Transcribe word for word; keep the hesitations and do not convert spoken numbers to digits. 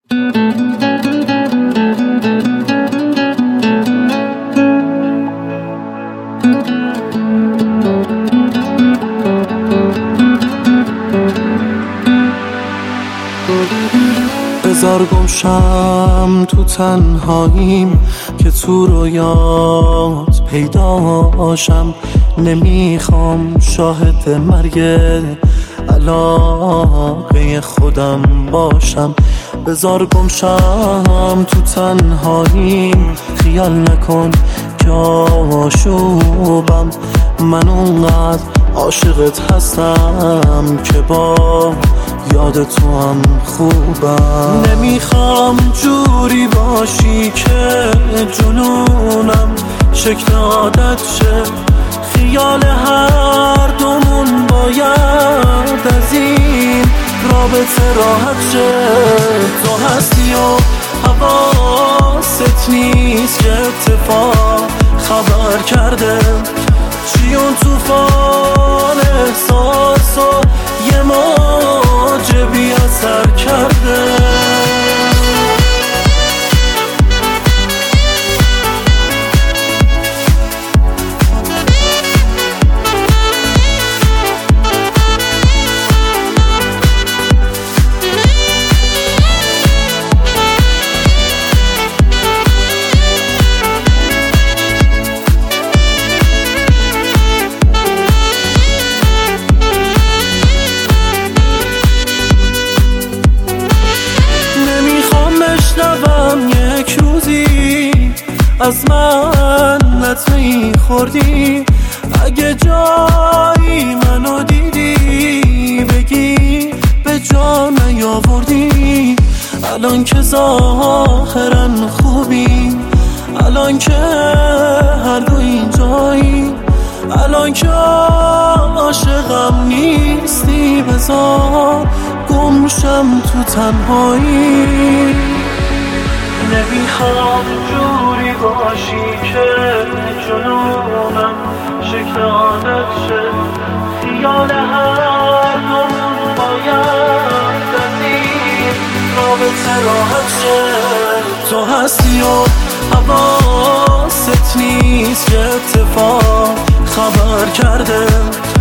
بذار گمشم تو تنهاییم که تو رویات پیداشم. نمیخوام شاهد مرگ علاقه خودم باشم. بذار گمشم تو تنهاییم، خیال نکن که آشوبم. من اونقدر عاشقت هستم که با یاد تو هم خوبم. نمیخوام جوری باشی که جنونم شکل عادت شه. خیال هر دومون باید از این رابطه راحت شه. تو هستی و حواست نیست که اتفاق خبر کرده چی اون توفان احساس و یه موج بی اثر کرده. یک روزی از من لطمه خوردی، اگه جایی منو دیدی بگی به جا نیاوردی. الان که ظاهرا خوبی، الان که هر دو اینجایی، الان که عاشقم نیستی، بذار گمشم تو تنهایی. نمیخوام جوری باشی که جنونم شکل عادت شه. خیال هر دومون باید از این رابطه راحت شه. تو هستی و حواست نیست که اتفاق خبر کرده